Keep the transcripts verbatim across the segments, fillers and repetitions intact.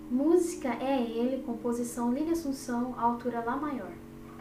Música é Ele, composição Lília Assunção, altura Lá maior.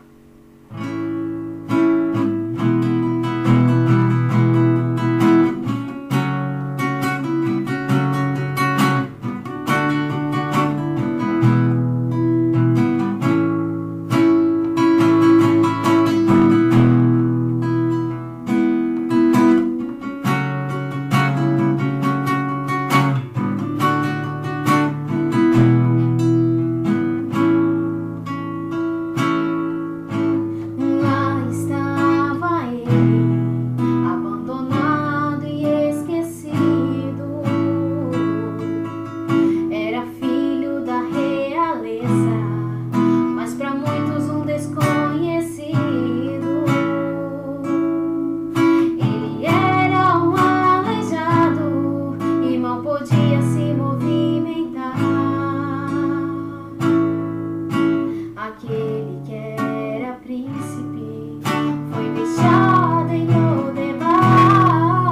Aquele que era príncipe foi deixado em Lodebar.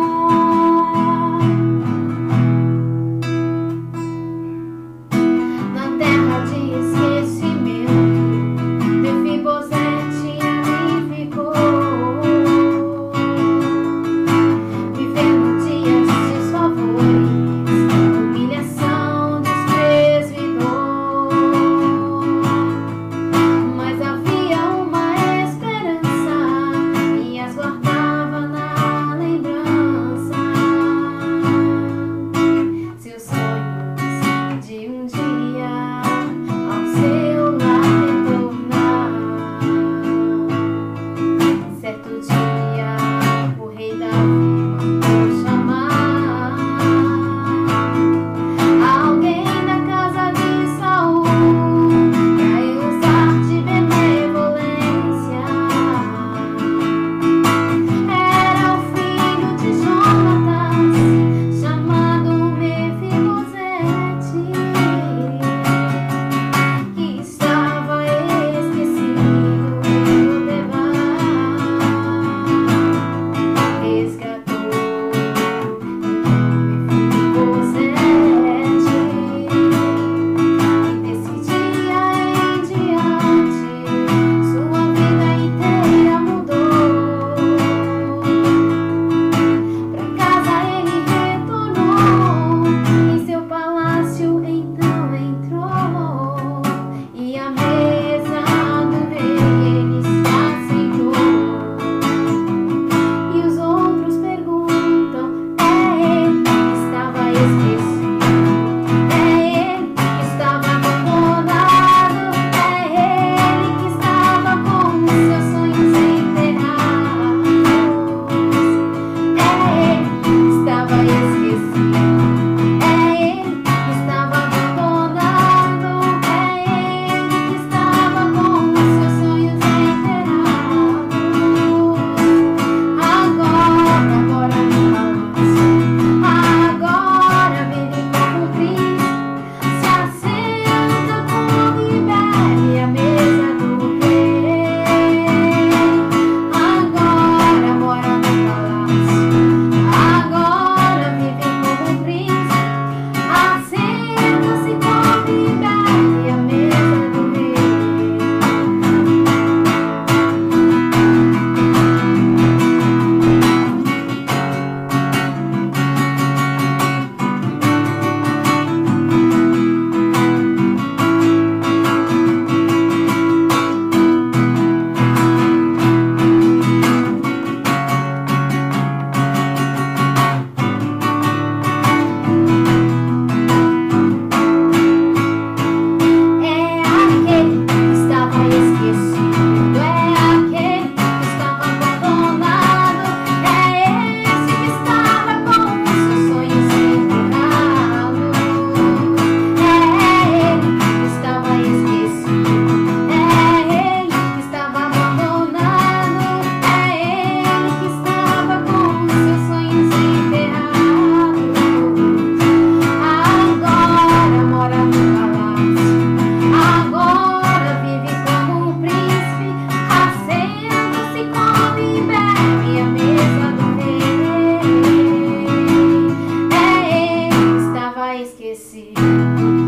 Na terra de esquecimento, Mefibosete ali ficou, vivendo dias de desfavores, humilhação, desprezo e dor. Mas havia uma esperança e as guardava na lembrança. Seus sonhos de um dia ao seu lar retornar. Certo dia o rei Davi mandou chamar alguém da casa de Saul pra usar de benevolência. Era o filho de Jonatas, chamado Mefibosete, que estava esquecido em Lodebar. Resgatou Mefibosete, e desse dia em diante sua vida inteira mudou. Pra casa ele retornou, em seu palácio então entrou, e à mesa do rei ele se assentou. E os outros perguntam: é ele que estava esquecido? É ele que estava abandonado? É ele que estava com os seus sonhos enterrados? É ele que estava esquecido? É ele que estava abandonado? É ele que estava com os seus sonhos enterrados? Agora mora no palácio, agora vive como um príncipe, se assenta come e bebe à mesa do rei. Agora mora no palácio, agora vive como um príncipe, assenta-se come e bebe à mesa do rei. É aquele que estava esquecido, é aquele que estava abandonado, é esse que estava com os seus sonhos enterrados. É ele que estava esquecido, é ele que estava abandonado, é ele que estava com os seus sonhos enterrados. Agora mora no palácio, agora vive como um príncipe, assenta-se come e bebe à mesa do rei. É ele que estava esquecido.